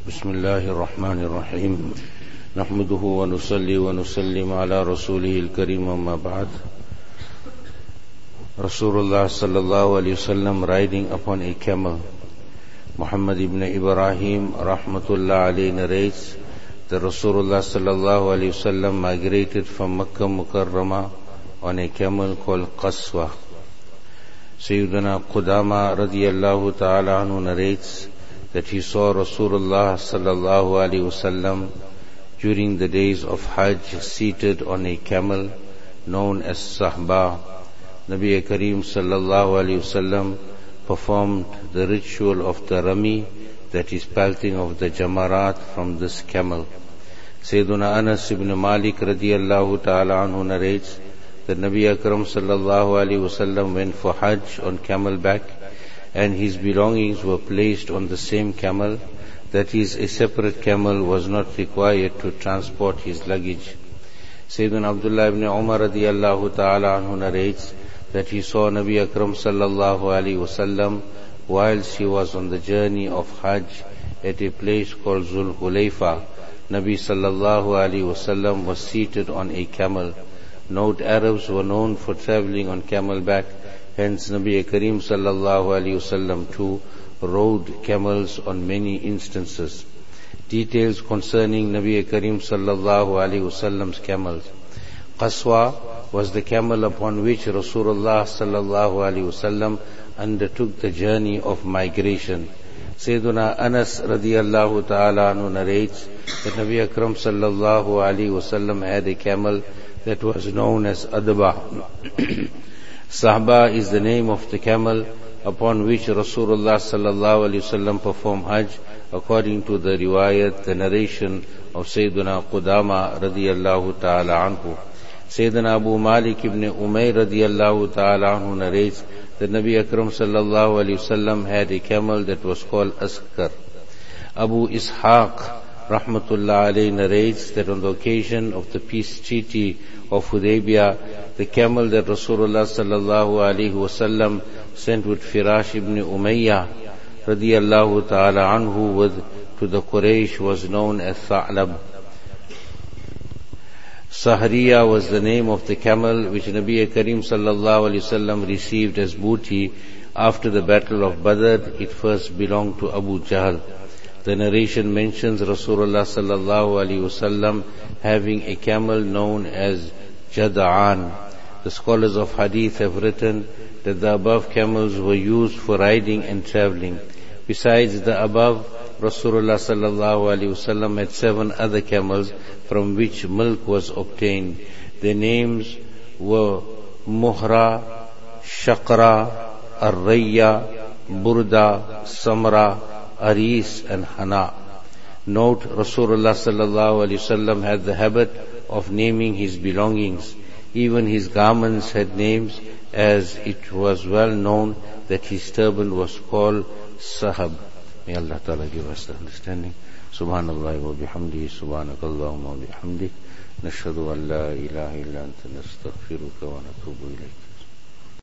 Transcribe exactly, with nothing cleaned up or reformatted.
بسم الله الرحمن الرحيم نحمده ونصلي ونسلم على رسوله الكريم أما بعد. Rasulullah sallallahu alayhi wasallam riding upon a camel. Muhammad ibn Ibrahim rahmatullah alayhi narrates that Rasulullah sallallahu alayhi wasallam migrated from Makkah Mukarramah on a camel called Qaswa. Sayyidina Qudama radiyallahu ta'ala anhu narrates that he saw Rasulullah sallallahu alayhi wasallam during the days of Hajj seated on a camel known as Sahba. Nabi Kareem sallallahu alayhi wasallam performed the ritual of the Rami, that is pelting of the Jamarat, from this camel. Sayyiduna Anas ibn Malik radiyallahu ta'ala anhu narrates that Nabi Akram sallallahu alayhi wasallam went for Hajj on camelback, and his belongings were placed on the same camel, that is, a separate camel was not required to transport his luggage. Sayyidina Abdullah ibn Umar radiyallahu ta'ala anhu narrates that he saw Nabi Akram sallallahu alayhi wasallam whilst he was on the journey of Hajj at a place called Zul Hulayfa. Nabi sallallahu alayhi wasallam was seated on a camel. Note, Arabs were known for traveling on camelback, hence Nabi Kareem sallallahu alayhi wasallam too rode camels on many instances. Details concerning Nabi Kareem sallallahu alayhi wasallam's camels. Qaswa was the camel upon which Rasulullah sallallahu alayhi wasallam undertook the journey of migration. Sayyiduna Anas radiyallahu ta'ala anhu narrates that Nabi Akram sallallahu alayhi wasallam had a camel that was known as Adba. Sahba is the name of the camel upon which Rasulullah sallallahu alayhi wasallam performed Hajj, according to the riwayat, the narration of Sayyiduna Qudama radiyallahu ta'ala anhu. Sayyidina Abu Malik ibn Umayr radiyallahu ta'ala anhu narrates that Nabi Akram sallallahu alayhi wasallam had a camel that was called Askar. Abu Ishaq rahmatullah alayhi narrates that on the occasion of the peace treaty of Hudaybiyah, the camel that Rasulullah sallallahu alayhi wasallam sent with Firash ibn Umayyah radiyallahu ta'ala anhu with to the Quraysh was known as Tha'lab. Sahriya was the name of the camel which Nabi Kareem sallallahu alayhi wasallam received as booty after the battle of Badr. It first belonged to Abu Jahl. The narration mentions Rasulullah sallallahu alayhi wasallam having a camel known as Jada'an. The scholars of hadith have written that the above camels were used for riding and traveling. Besides the above, Rasulullah sallallahu alayhi wasallam had seven other camels from which milk was obtained. Their names were Muhra, Shaqra, Ar-Rayya, Burda, Samra, Aris and Hana. Note, Rasulullah sallallahu alayhi wasallam had the habit of naming his belongings. Even his garments had names, as it was well known that his turban was called Sahab. May Allah Ta'ala give us the understanding. Subhanallah wa bihamdihi, subhanakallahumma wa bihamdik, nashhadu an la ilaha illa anta nastaghfiruka wa natubu ilayk.